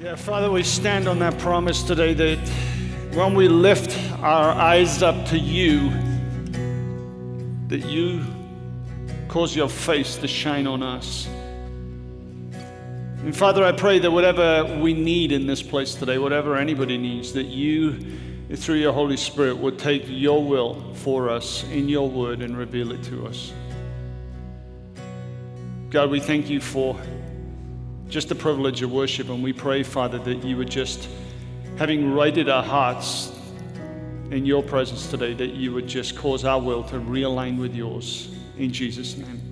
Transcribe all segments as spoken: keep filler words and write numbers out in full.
Yeah, Father, we stand on that promise today that when we lift our eyes up to you, that you cause your face to shine on us. And Father, I pray that whatever we need in this place today, whatever anybody needs, that you, through your Holy Spirit, would take your will for us in your word and reveal it to us. God, we thank you for just the privilege of worship, and we pray, Father, that you would just, having righted our hearts in your presence today, that you would just cause our will to realign with yours. In Jesus' name,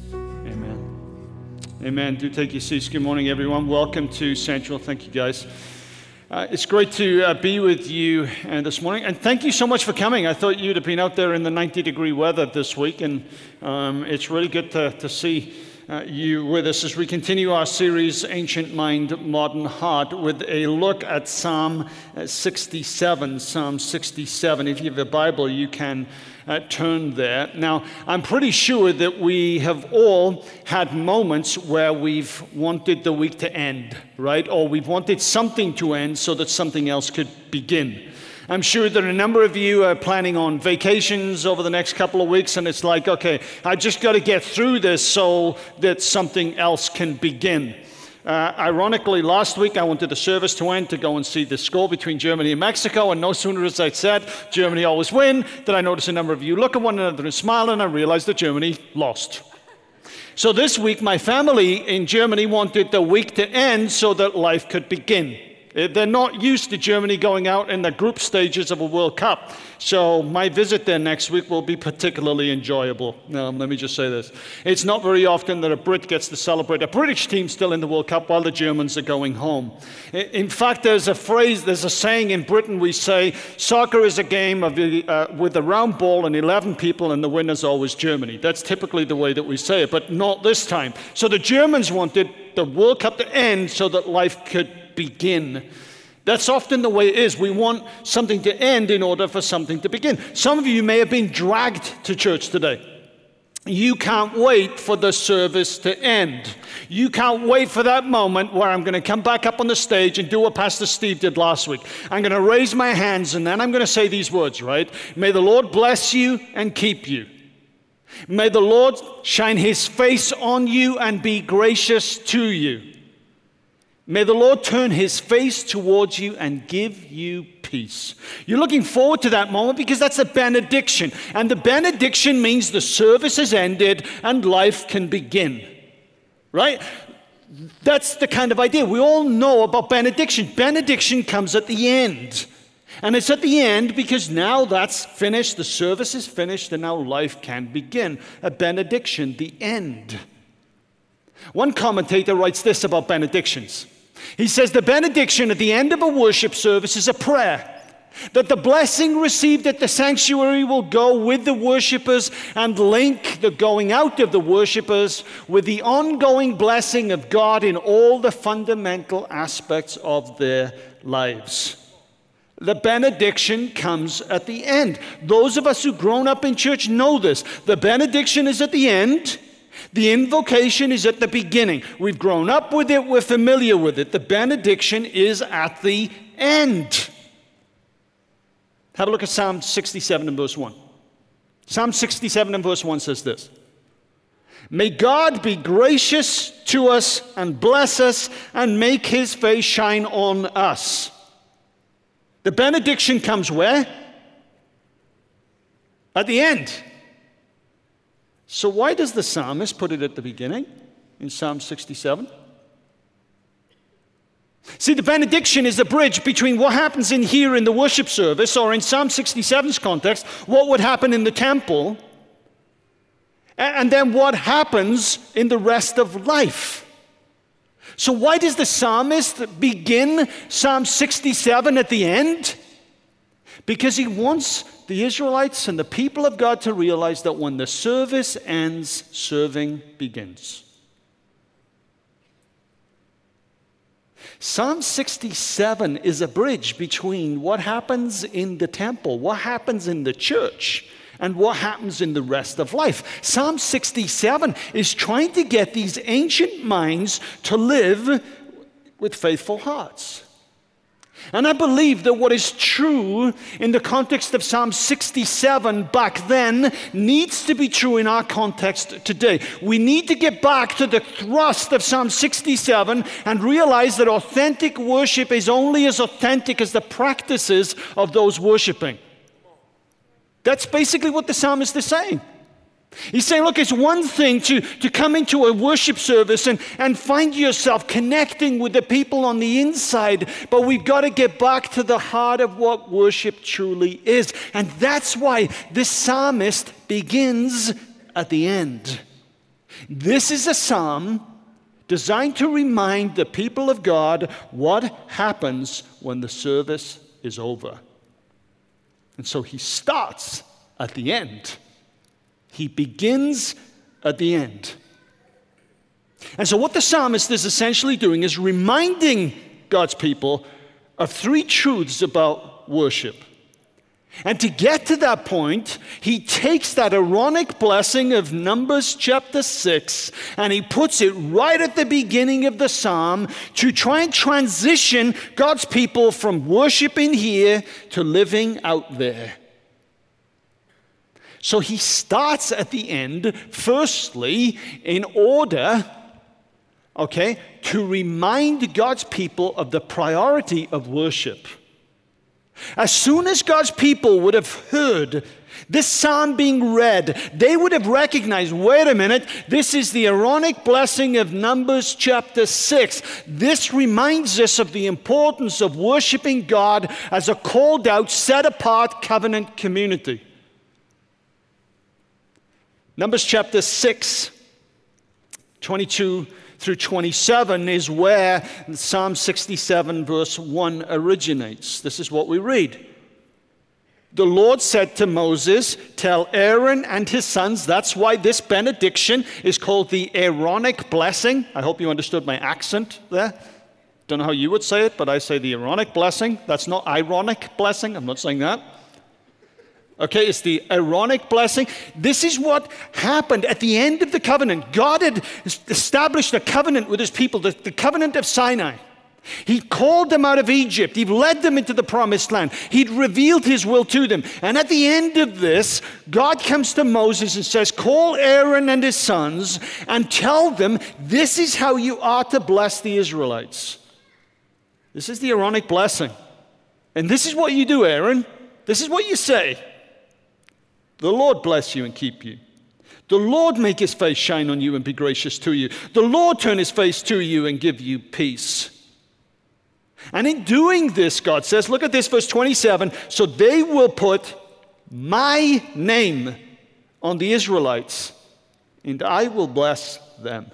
amen. Amen. Do take your seats. Good morning, everyone. Welcome to Central. Thank you, guys. Uh, it's great to uh, be with you uh, this morning, and thank you so much for coming. I thought you'd have been out there in the ninety degree weather this week, and um, it's really good to, to see Uh, you with us as we continue our series, Ancient Mind, Modern Heart, with a look at Psalm sixty-seven. Psalm sixty-seven. If you have a Bible, you can uh, turn there. Now, I'm pretty sure that we have all had moments where we've wanted the week to end, right? Or we've wanted something to end so that something else could begin. I'm sure that a number of you are planning on vacations over the next couple of weeks, and it's like, okay, I just got to get through this so that something else can begin. Uh, ironically, last week I wanted the service to end to go and see the score between Germany and Mexico, and no sooner as I said, Germany always win, did I notice a number of you look at one another and smile, and I realized that Germany lost. So this week, my family in Germany wanted the week to end so that life could begin. They're not used to Germany going out in the group stages of a World Cup. So my visit there next week will be particularly enjoyable. Um, let me just say this. It's not very often that a Brit gets to celebrate a British team still in the World Cup while the Germans are going home. In fact, there's a phrase, there's a saying in Britain, we say, soccer is a game of uh, with a round ball and eleven people, and the winner's always Germany. That's typically the way that we say it, but not this time. So the Germans wanted the World Cup to end so that life could begin. That's often the way it is. We want something to end in order for something to begin. Some of you may have been dragged to church today. You can't wait for the service to end. You can't wait for that moment where I'm going to come back up on the stage and do what Pastor Steve did last week. I'm going to raise my hands and then I'm going to say these words, right? May the Lord bless you and keep you. May the Lord shine his face on you and be gracious to you. May the Lord turn his face towards you and give you peace. You're looking forward to that moment because that's a benediction. And the benediction means the service has ended and life can begin. Right? That's the kind of idea. We all know about benediction. Benediction comes at the end. And it's at the end because now that's finished. The service is finished and now life can begin. A benediction, the end. One commentator writes this about benedictions. He says the benediction at the end of a worship service is a prayer that the blessing received at the sanctuary will go with the worshipers and link the going out of the worshipers with the ongoing blessing of God in all the fundamental aspects of their lives. The benediction comes at the end. Those of us who've grown up in church know this. The benediction is at the end. The invocation is at the beginning. We've grown up with it. We're familiar with it. The benediction is at the end. Have a look at Psalm sixty-seven and verse one. Psalm sixty-seven and verse one says this. May God be gracious to us and bless us and make his face shine on us. The benediction comes where? At the end. So why does the psalmist put it at the beginning in Psalm sixty-seven? See, the benediction is a bridge between what happens in here in the worship service, or in Psalm sixty-seven's context, what would happen in the temple, and then what happens in the rest of life. So why does the psalmist begin Psalm sixty-seven at the end? Because he wants the Israelites and the people of God to realize that when the service ends, serving begins. Psalm sixty-seven is a bridge between what happens in the temple, what happens in the church, and what happens in the rest of life. Psalm sixty-seven is trying to get these ancient minds to live with faithful hearts. And I believe that what is true in the context of Psalm sixty-seven back then needs to be true in our context today. We need to get back to the thrust of Psalm sixty-seven and realize that authentic worship is only as authentic as the practices of those worshiping. That's basically what the psalmist is saying. He's saying, look, it's one thing to, to come into a worship service and, and find yourself connecting with the people on the inside, but we've got to get back to the heart of what worship truly is. And that's why this psalmist begins at the end. This is a psalm designed to remind the people of God what happens when the service is over. And so he starts at the end. He begins at the end. And so what the psalmist is essentially doing is reminding God's people of three truths about worship. And to get to that point, he takes that Aaronic blessing of Numbers chapter six and he puts it right at the beginning of the psalm to try and transition God's people from worshiping here to living out there. So he starts at the end, firstly, in order, okay, to remind God's people of the priority of worship. As soon as God's people would have heard this psalm being read, they would have recognized, wait a minute, this is the Aaronic blessing of Numbers chapter six. This reminds us of the importance of worshiping God as a called out, set apart covenant community. Numbers chapter six, twenty-two through twenty-seven is where Psalm sixty-seven verse one originates. This is what we read. The Lord said to Moses, tell Aaron and his sons, that's why this benediction is called the Aaronic blessing. I hope you understood my accent there. Don't know how you would say it, but I say the Aaronic blessing. That's not ironic blessing. I'm not saying that. Okay, it's the Aaronic blessing. This is what happened at the end of the covenant. God had established a covenant with his people, the, the covenant of Sinai. He called them out of Egypt. He led them into the promised land. He'd revealed his will to them. And at the end of this, God comes to Moses and says, call Aaron and his sons and tell them this is how you are to bless the Israelites. This is the Aaronic blessing. And this is what you do, Aaron. This is what you say. The Lord bless you and keep you. The Lord make his face shine on you and be gracious to you. The Lord turn his face to you and give you peace. And in doing this, God says, look at this, verse twenty-seven, so they will put my name on the Israelites, and I will bless them.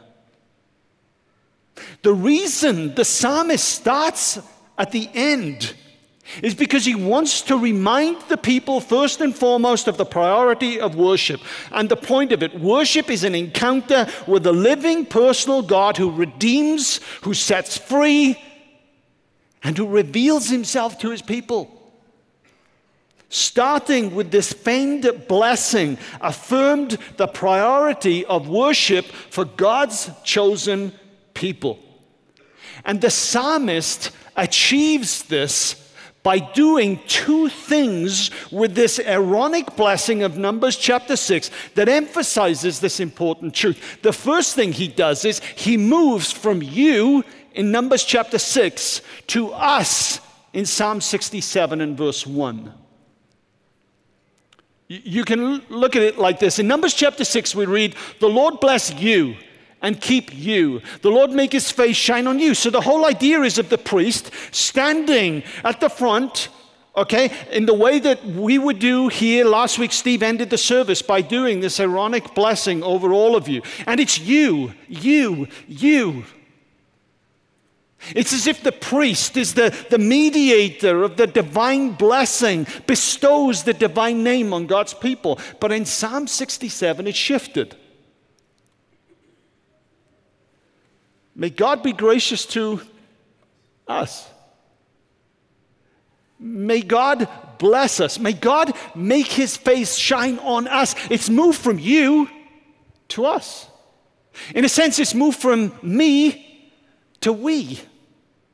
The reason the psalmist starts at the end is because he wants to remind the people first and foremost of the priority of worship. And the point of it, worship is an encounter with the living personal God who redeems, who sets free, and who reveals himself to his people. Starting with this famed blessing, affirmed the priority of worship for God's chosen people. And the psalmist achieves this by doing two things with this Aaronic blessing of Numbers chapter six that emphasizes this important truth. The first thing he does is he moves from you in Numbers chapter six to us in Psalm sixty-seven and verse one. You can look at it like this. In Numbers chapter six we read, the Lord bless you and keep you. The Lord make his face shine on you. So the whole idea is of the priest standing at the front, okay, in the way that we would do here. Last week, Steve ended the service by doing this Aaronic blessing over all of you. And it's you, you, you. It's as if the priest is the, the mediator of the divine blessing, bestows the divine name on God's people. But in Psalm sixty-seven, it shifted. May God be gracious to us. May God bless us. May God make his face shine on us. It's moved from you to us. In a sense, it's moved from me to we.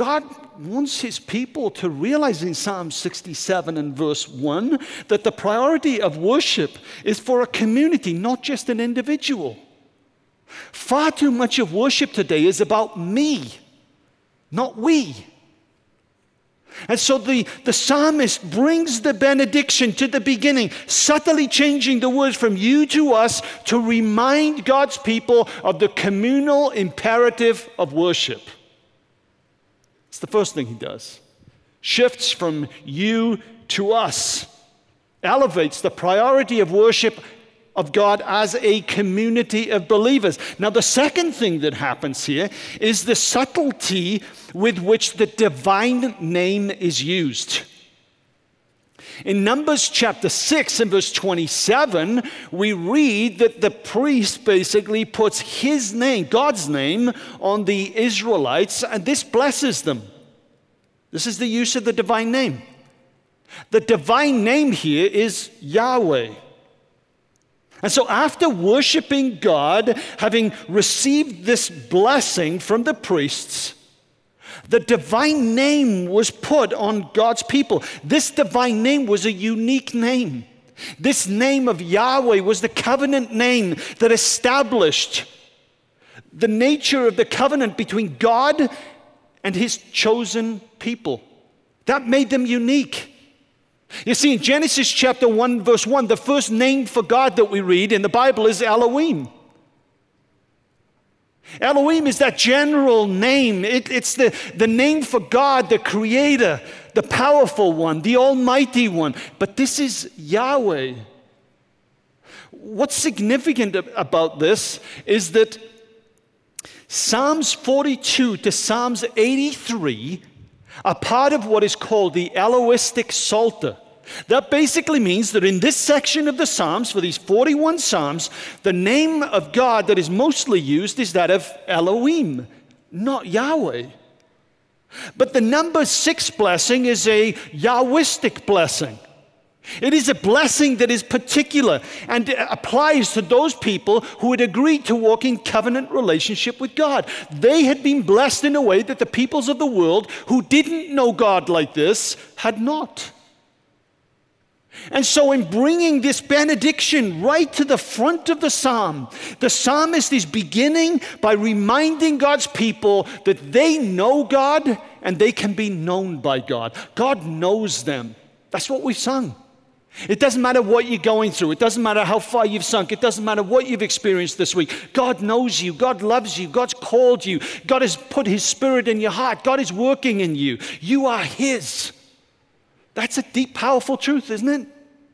God wants his people to realize in Psalm sixty-seven and verse one that the priority of worship is for a community, not just an individual. Far too much of worship today is about me, not we. And so the, the psalmist brings the benediction to the beginning, subtly changing the words from you to us to remind God's people of the communal imperative of worship. It's the first thing he does. Shifts from you to us. Elevates the priority of worship of God as a community of believers. Now, the second thing that happens here is the subtlety with which the divine name is used. In Numbers chapter six and verse twenty-seven, we read that the priest basically puts his name, God's name, on the Israelites, and this blesses them. This is the use of the divine name. The divine name here is Yahweh. And so after worshiping God, having received this blessing from the priests, the divine name was put on God's people. This divine name was a unique name. This name of Yahweh was the covenant name that established the nature of the covenant between God and his chosen people. That made them unique. You see, in Genesis chapter one, verse one, the first name for God that we read in the Bible is Elohim. Elohim is that general name. It, it's the, the name for God, the creator, the powerful one, the almighty one. But this is Yahweh. What's significant about this is that Psalms forty-two to Psalms eighty-three are part of what is called the Elohistic Psalter. That basically means that in this section of the Psalms, for these forty-one Psalms, the name of God that is mostly used is that of Elohim, not Yahweh. But the number six blessing is a Yahwistic blessing. It is a blessing that is particular and applies to those people who had agreed to walk in covenant relationship with God. They had been blessed in a way that the peoples of the world who didn't know God like this had not. And so in bringing this benediction right to the front of the psalm, the psalmist is beginning by reminding God's people that they know God and they can be known by God. God knows them. That's what we sung. It doesn't matter what you're going through. It doesn't matter how far you've sunk. It doesn't matter what you've experienced this week. God knows you. God loves you. God's called you. God has put his spirit in your heart. God is working in you. You are his. That's a deep, powerful truth, isn't it?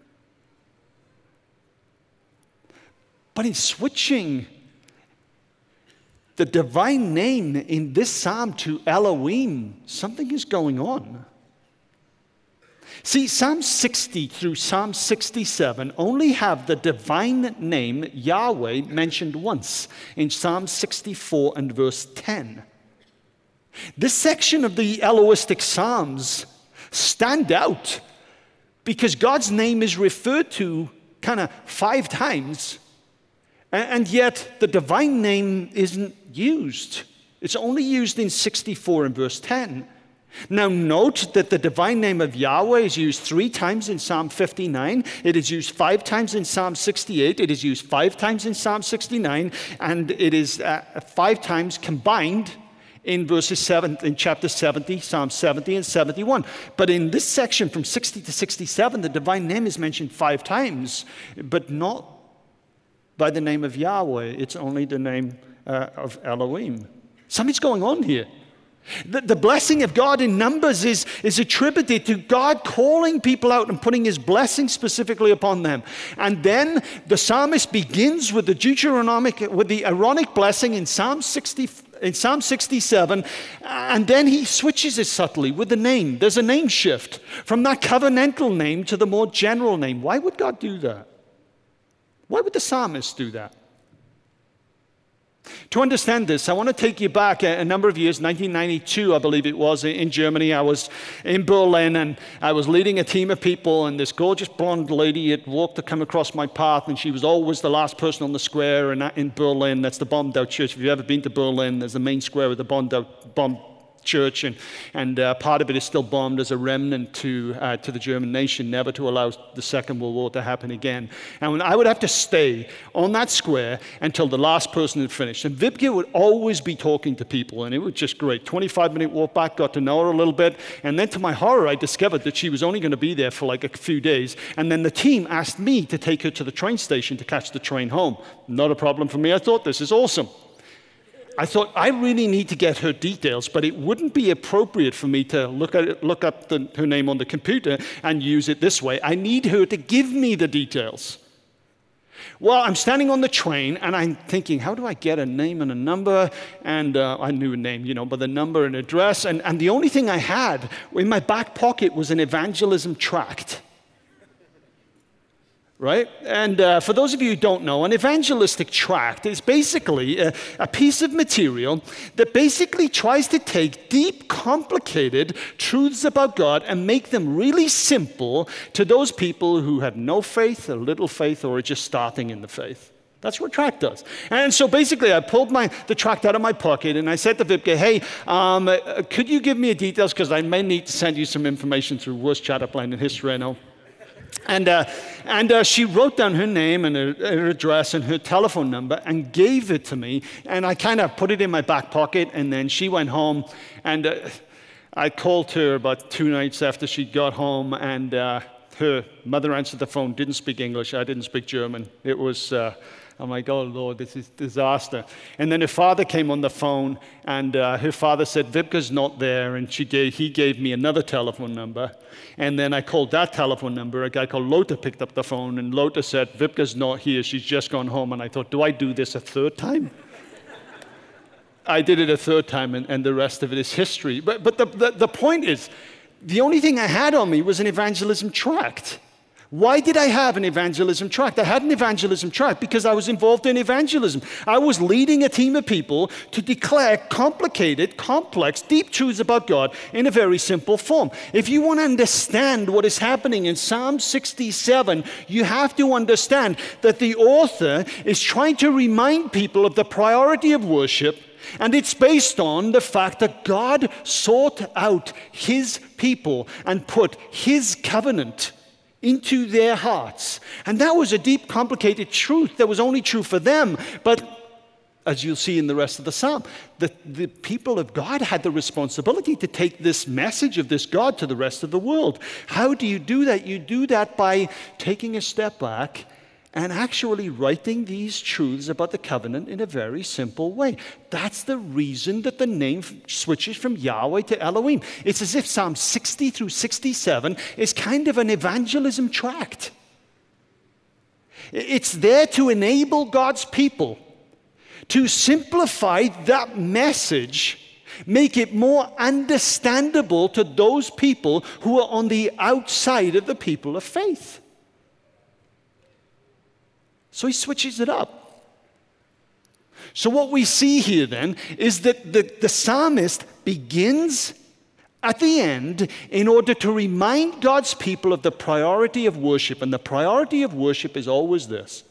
But in switching the divine name in this psalm to Elohim, something is going on. See, Psalm sixty through Psalm sixty-seven only have the divine name Yahweh mentioned once in Psalm sixty-four and verse ten. This section of the Elohistic Psalms stand out because God's name is referred to kind of five times, and yet the divine name isn't used. It's only used in sixty-four and verse ten. Now note that the divine name of Yahweh is used three times in Psalm fifty-nine. It is used five times in Psalm sixty-eight. It is used five times in Psalm sixty-nine. And it is uh, five times combined in verses seven, in chapter seventy, Psalm seventy and seventy-one. But in this section from sixty to sixty-seven, the divine name is mentioned five times, but not by the name of Yahweh. It's only the name uh, of Elohim. Something's going on here. The, the blessing of God in Numbers is, is attributed to God calling people out and putting his blessing specifically upon them. And then the psalmist begins with the Deuteronomic, with the Aaronic blessing in Psalm sixty, in Psalm sixty-seven, and then he switches it subtly with the name. There's a name shift from that covenantal name to the more general name. Why would God do that? Why would the psalmist do that? To understand this, I want to take you back a, a number of years, nineteen ninety-two, I believe it was, in Germany. I was in Berlin, and I was leading a team of people, and this gorgeous blonde lady had walked to come across my path, and she was always the last person on the square in, in Berlin. That's the Bombau Church. If you've ever been to Berlin, there's the main square with the Bombau, Bomb, church, and, and uh, part of it is still bombed as a remnant to uh, to the German nation, never to allow the Second World War to happen again. And when I would have to stay on that square until the last person had finished. And Vibke would always be talking to people, and it was just great. twenty-five minute walk back, got to know her a little bit, and then to my horror, I discovered that she was only going to be there for like a few days, and then the team asked me to take her to the train station to catch the train home. Not a problem for me. I thought, this is awesome. I thought, I really need to get her details, but it wouldn't be appropriate for me to look at it, look up the, her name on the computer and use it this way. I need her to give me the details. Well, I'm standing on the train, and I'm thinking, how do I get a name and a number? And uh, I knew a name, you know, but the number and address. And, and the only thing I had in my back pocket was an evangelism tract. Right? And uh, for those of you who don't know, an evangelistic tract is basically a, a piece of material that basically tries to take deep, complicated truths about God and make them really simple to those people who have no faith, a little faith, or are just starting in the faith. That's what tract does. And so basically, I pulled my the tract out of my pocket, and I said to Vibke, hey, um, uh, could you give me details? Because I may need to send you some information through worst chat line in history, I know. And uh, and uh, she wrote down her name and her, her address and her telephone number and gave it to me. And I kind of put it in my back pocket. And then she went home. And uh, I called her about two nights after she got home. And uh, her mother answered the phone, didn't speak English. I didn't speak German. It was... Uh, I'm like, oh, Lord, this is disaster. And then her father came on the phone, and uh, her father said, Vibke's not there, and she gave, he gave me another telephone number. And then I called that telephone number. A guy called Lothar picked up the phone, and Lothar said, Vibke's not here. She's just gone home. And I thought, do I do this a third time? I did it a third time, and, and the rest of it is history. But, but the, the, the point is, the only thing I had on me was an evangelism tract. Why did I have an evangelism tract? I had an evangelism tract because I was involved in evangelism. I was leading a team of people to declare complicated, complex, deep truths about God in a very simple form. If you want to understand what is happening in Psalm sixty-seven, you have to understand that the author is trying to remind people of the priority of worship, and it's based on the fact that God sought out his people and put his covenant into their hearts. And that was a deep, complicated truth that was only true for them. But as you'll see in the rest of the psalm, the, the people of God had the responsibility to take this message of this God to the rest of the world. How do you do that? You do that by taking a step back and actually writing these truths about the covenant in a very simple way. That's the reason that the name switches from Yahweh to Elohim. It's as if Psalm sixty through sixty-seven is kind of an evangelism tract. It's there to enable God's people to simplify that message, make it more understandable to those people who are on the outside of the people of faith. So he switches it up. So what we see here then is that the, the psalmist begins at the end in order to remind God's people of the priority of worship. And the priority of worship is always this: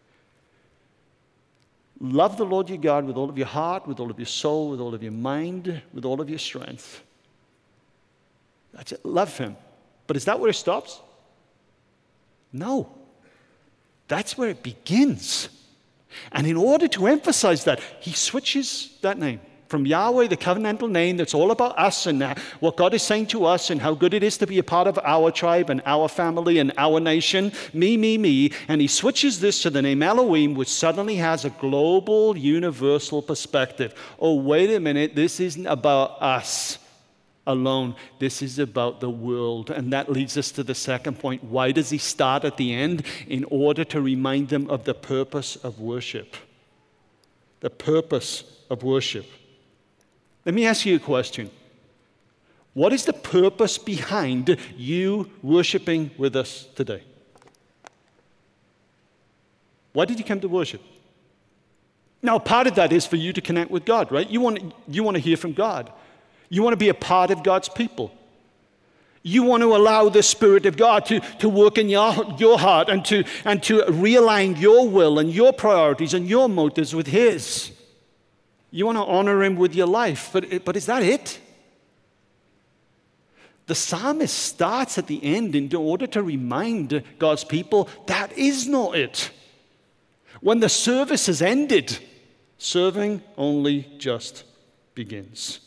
love the Lord your God with all of your heart, with all of your soul, with all of your mind, with all of your strength. That's it. Love him. But is that where it stops? No. That's where it begins. And in order to emphasize that, he switches that name from Yahweh, the covenantal name that's all about us and what God is saying to us and how good it is to be a part of our tribe and our family and our nation, me, me, me. And he switches this to the name Elohim, which suddenly has a global, universal perspective. Oh, wait a minute, this isn't about us alone. This is about the world. And that leads us to the second point. Why does he start at the end? In order to remind them of the purpose of worship. The purpose of worship. Let me ask you a question. What is the purpose behind you worshiping with us today? Why did you come to worship? Now, part of that is for you to connect with God, right? You want, you want to hear from God. You want to be a part of God's people. You want to allow the Spirit of God to, to work in your, your heart and to, and to realign your will and your priorities and your motives with his. You want to honor him with your life. But, but is that it? the psalmist starts at the end in order to remind God's people that is not it. When the service has ended, serving only just begins.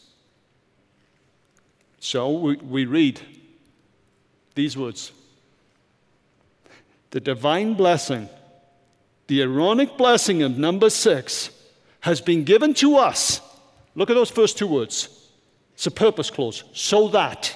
So we, we read these words. The divine blessing, the Aaronic blessing of number six, has been given to us. Look at those first two words. It's a purpose clause. So that.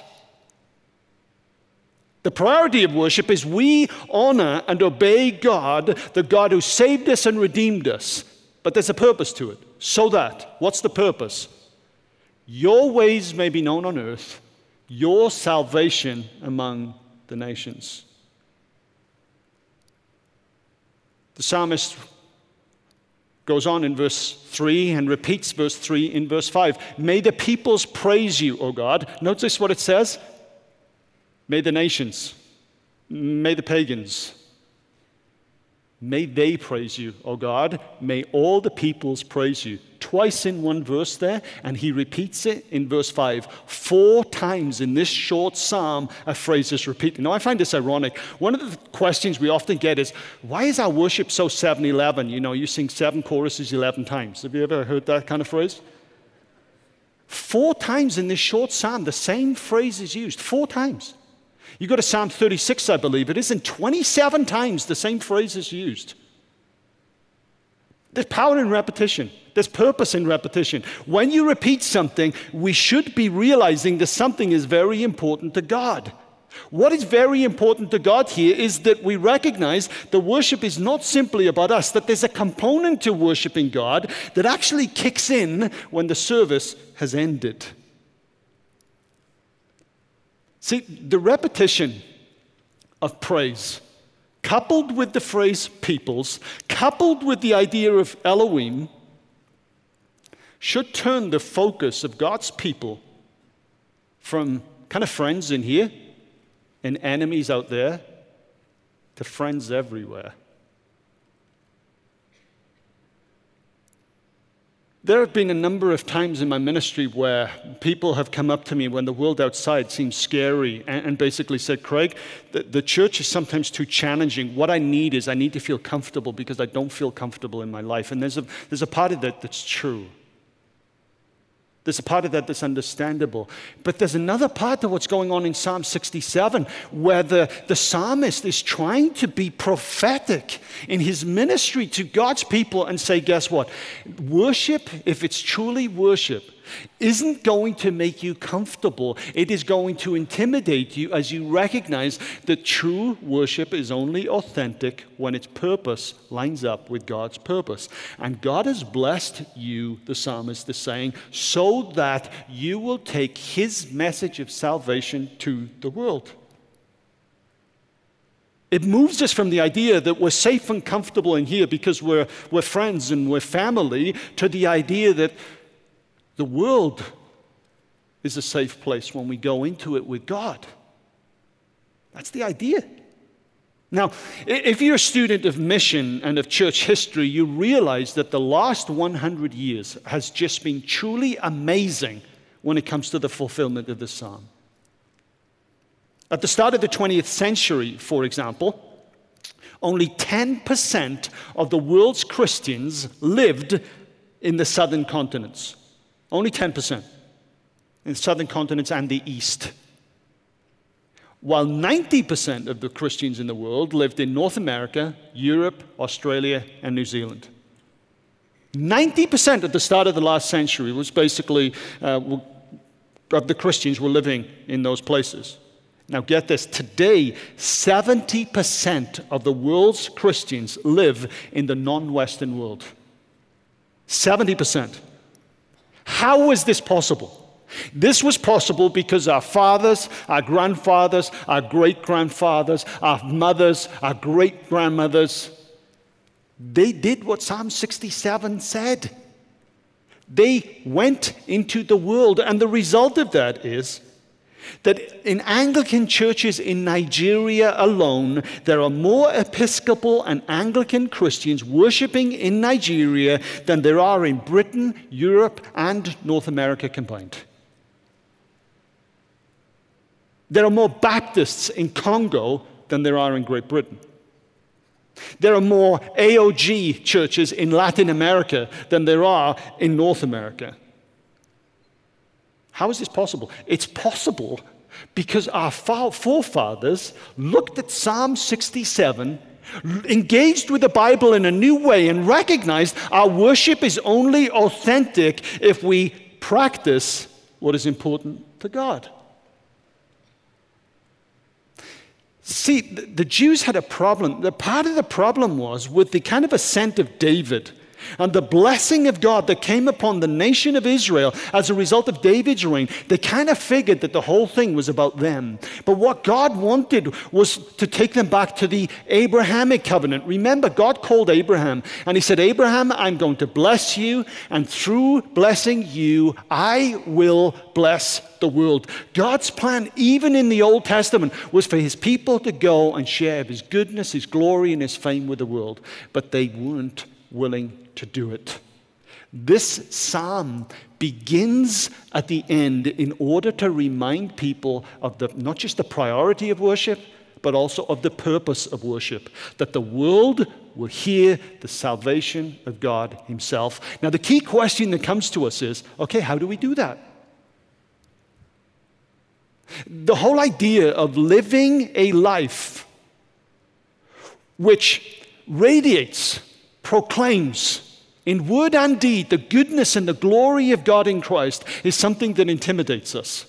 The priority of worship is we honor and obey God, the God who saved us and redeemed us. But there's a purpose to it. So that. What's the purpose? Your ways may be known on earth, your salvation among the nations. The psalmist goes on in verse three and repeats verse three in verse five. May the peoples praise you, O God. Notice what it says. May the nations, may the pagans, may they praise you, O God. May all the peoples praise you. Twice in one verse there, and he repeats it in verse five. Four times in this short psalm, a phrase is repeated. Now, I find this ironic. One of the questions we often get is, why is our worship so seven eleven? You know, you sing seven choruses eleven times. Have you ever heard that kind of phrase? Four times in this short psalm, the same phrase is used. Four times. You go to Psalm thirty-six, I believe it is, and twenty-seven times the same phrase is used. There's power in repetition. There's purpose in repetition. When you repeat something, we should be realizing that something is very important to God. What is very important to God here is that we recognize the worship is not simply about us, that there's a component to worshiping God that actually kicks in when the service has ended. See, the repetition of praise, coupled with the phrase peoples, coupled with the idea of Elohim, should turn the focus of God's people from kind of friends in here and enemies out there to friends everywhere. There have been a number of times in my ministry where people have come up to me when the world outside seems scary and, and basically said, Craig, the, the church is sometimes too challenging. What I need is I need to feel comfortable because I don't feel comfortable in my life. And there's a, there's a part of that that's true. There's a part of that that's understandable. But there's another part of what's going on in Psalm sixty-seven where the, the psalmist is trying to be prophetic in his ministry to God's people and say, guess what? Worship, if it's truly worship, isn't going to make you comfortable. It is going to intimidate you as you recognize that true worship is only authentic when its purpose lines up with God's purpose. And God has blessed you, the psalmist is saying, so that you will take his message of salvation to the world. It moves us from the idea that we're safe and comfortable in here because we're, we're friends and we're family to the idea that the world is a safe place when we go into it with God. That's the idea. Now, if you're a student of mission and of church history, you realize that the last one hundred years has just been truly amazing when it comes to the fulfillment of the psalm. At the start of the twentieth century, for example, only ten percent of the world's Christians lived in the southern continents. Only ten percent in the southern continents and the east. While ninety percent of the Christians in the world lived in North America, Europe, Australia, and New Zealand. ninety percent at the start of the last century was basically, uh, of the Christians were living in those places. Now get this, today, seventy percent of the world's Christians live in the non-Western world. seventy percent. How is this possible? This was possible because our fathers, our grandfathers, our great-grandfathers, our mothers, our great-grandmothers, they did what Psalm sixty-seven said. They went into the world, and the result of that is that in Anglican churches in Nigeria alone, there are more Episcopal and Anglican Christians worshiping in Nigeria than there are in Britain, Europe, and North America combined. There are more Baptists in Congo than there are in Great Britain. There are more A O G churches in Latin America than there are in North America. How is this possible? It's possible because our forefathers looked at Psalm sixty-seven, engaged with the Bible in a new way, and recognized our worship is only authentic if we practice what is important to God. See, the Jews had a problem. The part of the problem was with the kind of ascent of David and the blessing of God that came upon the nation of Israel as a result of David's reign. They kind of figured that the whole thing was about them. But what God wanted was to take them back to the Abrahamic covenant. Remember, God called Abraham and he said, Abraham, I'm going to bless you, and through blessing you, I will bless the world. God's plan, even in the Old Testament, was for his people to go and share his goodness, his glory, and his fame with the world. But they weren't willing to do it. This psalm begins at the end in order to remind people of the not just the priority of worship, but also of the purpose of worship, that the world will hear the salvation of God himself. Now, the key question that comes to us is, okay, how do we do that? The whole idea of living a life which radiates, proclaims, in word and deed, the goodness and the glory of God in Christ is something that intimidates us.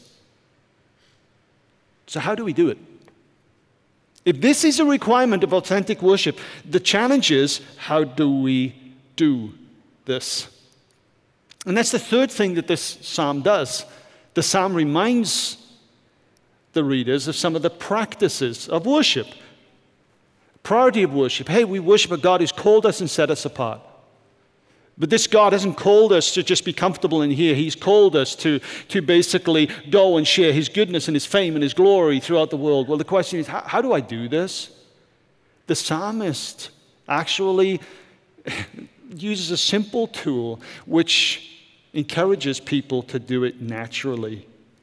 So how do we do it? If this is a requirement of authentic worship, the challenge is, how do we do this? And that's the third thing that this psalm does. The psalm reminds the readers of some of the practices of worship. Priority of worship. Hey, we worship a God who's called us and set us apart. But this God hasn't called us to just be comfortable in here. He's called us to, to basically go and share his goodness and his fame and his glory throughout the world. Well, the question is, how, how do I do this? The psalmist actually uses a simple tool which encourages people to do it naturally.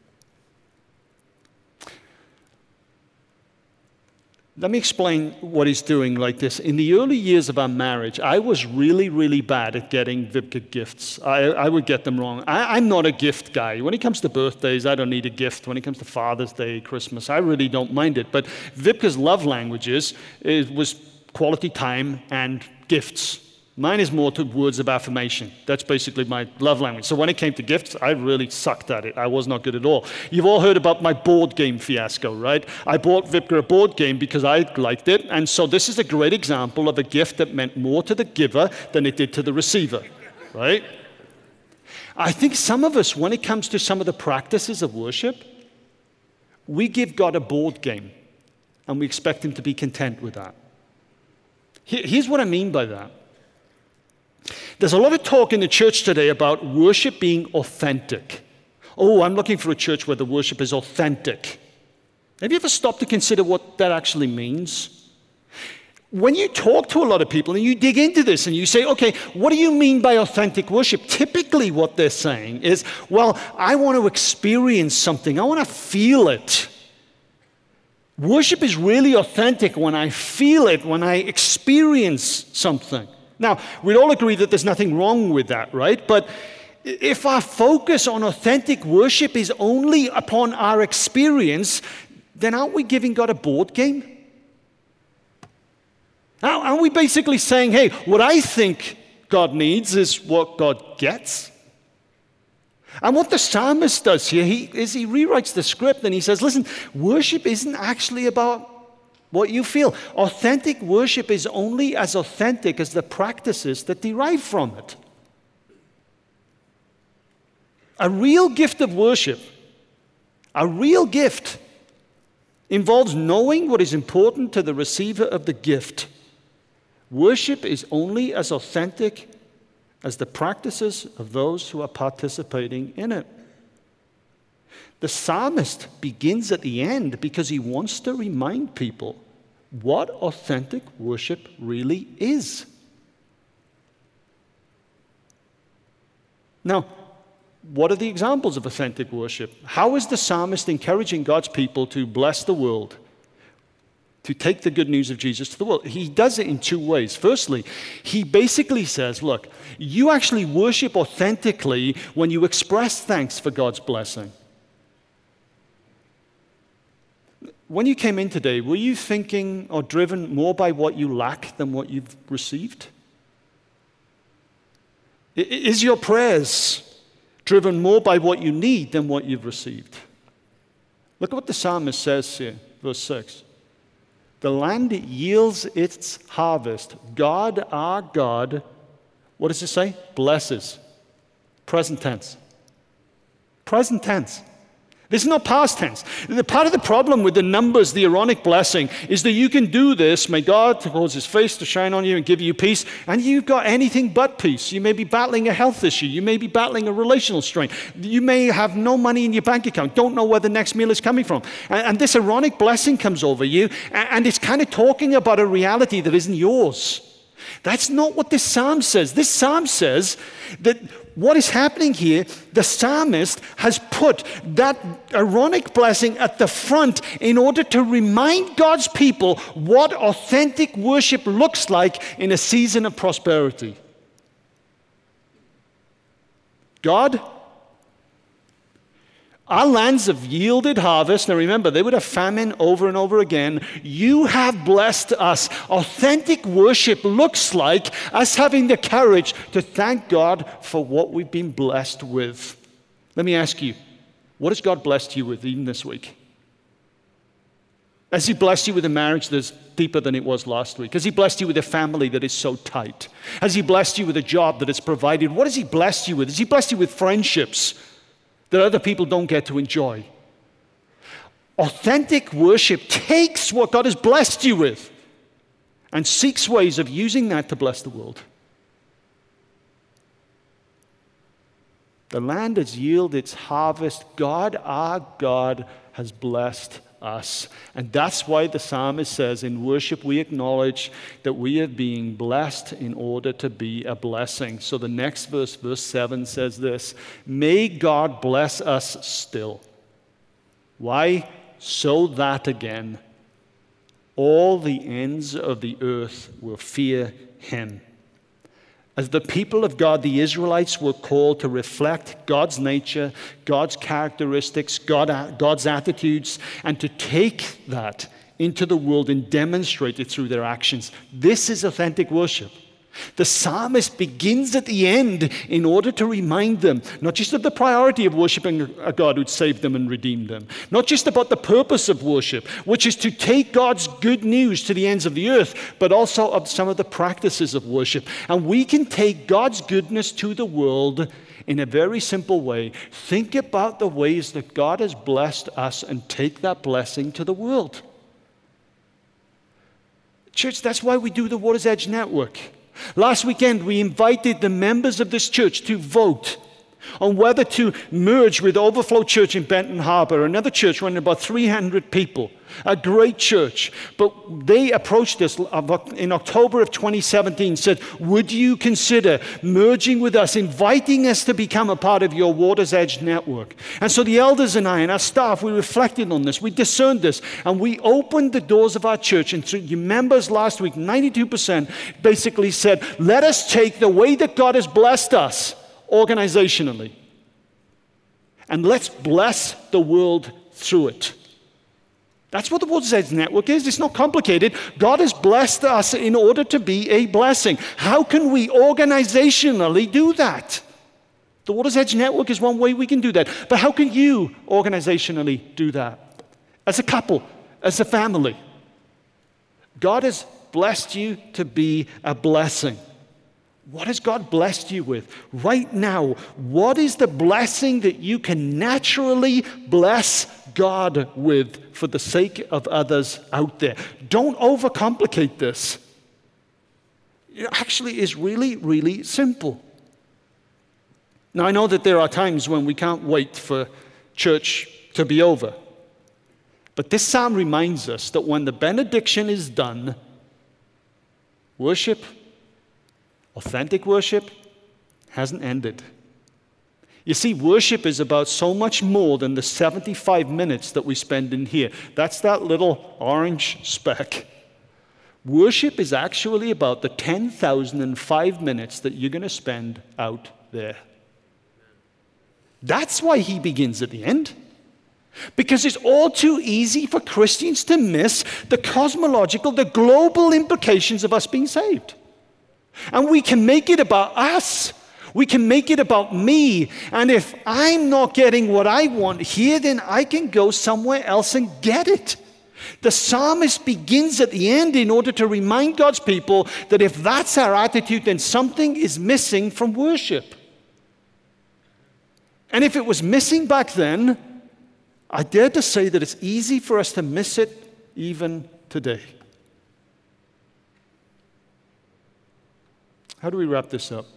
Let me explain what he's doing like this. In the early years of our marriage, I was really, really bad at getting Vibke gifts. I, I would get them wrong. I, I'm not a gift guy. When it comes to birthdays, I don't need a gift. When it comes to Father's Day, Christmas, I really don't mind it. But Vibke's love languages it was quality time and gifts. Mine is more to words of affirmation. That's basically my love language. So when it came to gifts, I really sucked at it. I was not good at all. You've all heard about my board game fiasco, right? I bought Vibke a board game because I liked it. And so this is a great example of a gift that meant more to the giver than it did to the receiver, right? I think some of us, when it comes to some of the practices of worship, we give God a board game and we expect him to be content with that. Here's what I mean by that. There's a lot of talk in the church today about worship being authentic. Oh, I'm looking for a church where the worship is authentic. Have you ever stopped to consider what that actually means? When you talk to a lot of people and you dig into this and you say, okay, what do you mean by authentic worship? Typically what they're saying is, well, I want to experience something. I want to feel it. Worship is really authentic when I feel it, when I experience something. Now, we'd all agree that there's nothing wrong with that, right? But if our focus on authentic worship is only upon our experience, then aren't we giving God a board game? Aren't we basically saying, hey, what I think God needs is what God gets? And what the psalmist does here he, is he rewrites the script and he says, listen, worship isn't actually about what you feel. Authentic worship is only as authentic as the practices that derive from it. A real gift of worship, a real gift, involves knowing what is important to the receiver of the gift. Worship is only as authentic as the practices of those who are participating in it. The psalmist begins at the end because he wants to remind people what authentic worship really is. Now, what are the examples of authentic worship? How is the psalmist encouraging God's people to bless the world, to take the good news of Jesus to the world? He does it in two ways. Firstly, he basically says, look, you actually worship authentically when you express thanks for God's blessing. When you came in today, were you thinking or driven more by what you lack than what you've received? Is your prayers driven more by what you need than what you've received? Look at what the psalmist says here, verse six. The land yields its harvest. God, our God, what does it say? Blesses. Present tense. Present tense. This is not past tense. The part of the problem with the numbers, the Aaronic blessing, is that you can do this, may God cause his face to shine on you and give you peace, and you've got anything but peace. You may be battling a health issue. You may be battling a relational strain. You may have no money in your bank account, don't know where the next meal is coming from. And, and this Aaronic blessing comes over you, and, and it's kind of talking about a reality that isn't yours. That's not what this psalm says. This psalm says that what is happening here, the psalmist has put that Aaronic blessing at the front in order to remind God's people what authentic worship looks like in a season of prosperity. God, our lands have yielded harvest. Now remember, they would have famine over and over again. You have blessed us. Authentic worship looks like us having the courage to thank God for what we've been blessed with. Let me ask you, what has God blessed you with even this week? Has he blessed you with a marriage that's deeper than it was last week? Has he blessed you with a family that is so tight? Has he blessed you with a job that is provided? What has he blessed you with? Has he blessed you with friendships that other people don't get to enjoy? Authentic worship takes what God has blessed you with and seeks ways of using that to bless the world. The land has yielded its harvest. God, our God, has blessed us. And that's why the psalmist says, in worship we acknowledge that we are being blessed in order to be a blessing. So the next verse, verse seven, says this: may God bless us still. Why? So that again all the ends of the earth will fear him. As the people of God, the Israelites were called to reflect God's nature, God's characteristics, God, God's attitudes, and to take that into the world and demonstrate it through their actions. This is authentic worship. The psalmist begins at the end in order to remind them, not just of the priority of worshiping a God who'd saved them and redeemed them, not just about the purpose of worship, which is to take God's good news to the ends of the earth, but also of some of the practices of worship. And we can take God's goodness to the world in a very simple way. Think about the ways that God has blessed us and take that blessing to the world. Church, that's why we do the Water's Edge Network. Last weekend, we invited the members of this church to vote on whether to merge with Overflow Church in Benton Harbor, another church running about three hundred people, a great church. But they approached us in October of twenty seventeen, said, would you consider merging with us, inviting us to become a part of your Water's Edge network? And so the elders and I and our staff, we reflected on this, we discerned this, and we opened the doors of our church. And through your members last week, ninety-two percent basically said, let us take the way that God has blessed us organizationally, and let's bless the world through it. That's what the Water's Edge Network is. It's not complicated. God has blessed us in order to be a blessing. How can we organizationally do that? The Water's Edge Network is one way we can do that. But how can you organizationally do that? As a couple, as a family. God has blessed you to be a blessing. What has God blessed you with? Right now, what is the blessing that you can naturally bless God with for the sake of others out there? Don't overcomplicate this. It actually is really, really simple. Now, I know that there are times when we can't wait for church to be over. But this psalm reminds us that when the benediction is done, worship, authentic worship, hasn't ended. You see, worship is about so much more than the seventy-five minutes that we spend in here. That's that little orange speck. Worship is actually about the ten thousand five minutes that you're going to spend out there. That's why he begins at the end. Because it's all too easy for Christians to miss the cosmological, the global implications of us being saved. And we can make it about us. We can make it about me. And if I'm not getting what I want here, then I can go somewhere else and get it. The psalmist begins at the end in order to remind God's people that if that's our attitude, then something is missing from worship. And if it was missing back then, I dare to say that it's easy for us to miss it even today. How do we wrap this up?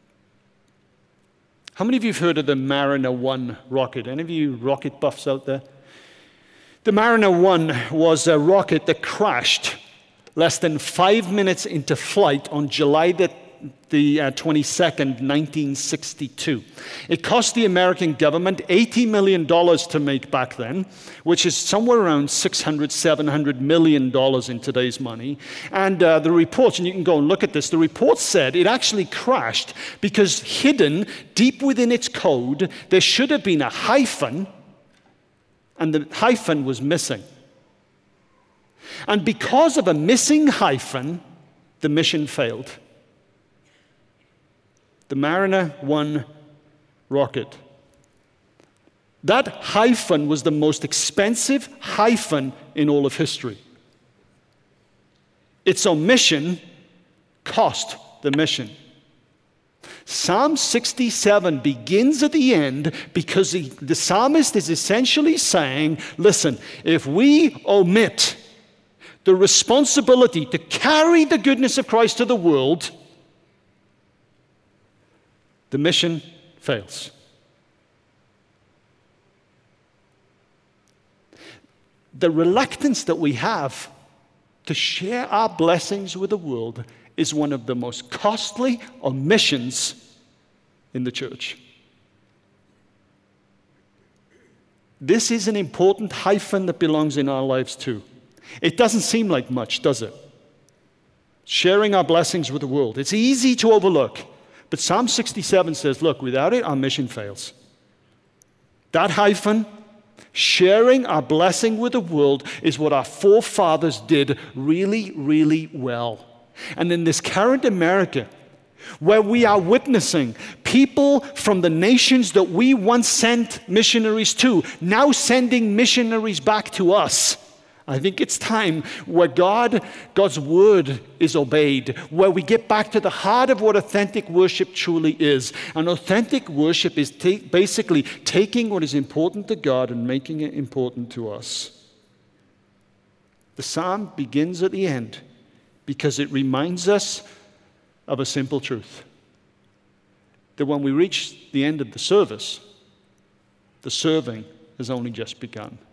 How many of you have heard of the Mariner one rocket? Any of you rocket buffs out there? The Mariner one was a rocket that crashed less than five minutes into flight on July the the uh, twenty-second, nineteen sixty-two. It cost the American government eighty million dollars to make back then, which is somewhere around six hundred, seven hundred million dollars in today's money. And uh, the reports, and you can go and look at this, the report said it actually crashed because hidden deep within its code, there should have been a hyphen, and the hyphen was missing. And because of a missing hyphen, the mission failed. The Mariner one rocket. That hyphen was the most expensive hyphen in all of history. Its omission cost the mission. Psalm sixty-seven begins at the end because the, the psalmist is essentially saying, listen, if we omit the responsibility to carry the goodness of Christ to the world, the mission fails. The reluctance that we have to share our blessings with the world is one of the most costly omissions in the church. This is an important hyphen that belongs in our lives too. It doesn't seem like much, does it? Sharing our blessings with the world. It's easy to overlook. But Psalm sixty-seven says, look, without it, our mission fails. That hyphen, sharing our blessing with the world, is what our forefathers did really, really well. And in this current America, where we are witnessing people from the nations that we once sent missionaries to, now sending missionaries back to us, I think it's time where God, God's word is obeyed, where we get back to the heart of what authentic worship truly is. And authentic worship is ta- basically taking what is important to God and making it important to us. The psalm begins at the end because it reminds us of a simple truth. That when we reach the end of the service, the serving has only just begun.